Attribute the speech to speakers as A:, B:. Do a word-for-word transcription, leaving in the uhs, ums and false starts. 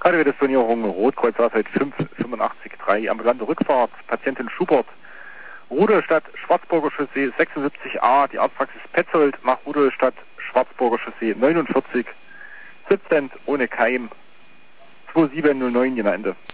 A: Kardiodetonierung, Rotkreuz Wasserheit fünf fünfundachtzig drei, ambulante Rückfahrt, Patientin Schubert, Rudolstadt, Schwarzburger Chaussee sechsundsiebzig a, die Arztpraxis Petzold nach Rudolstadt, Schwarzburger Chaussee neunundvierzig, siebzehn ohne Keim, zwei sieben null neun, genau Ende.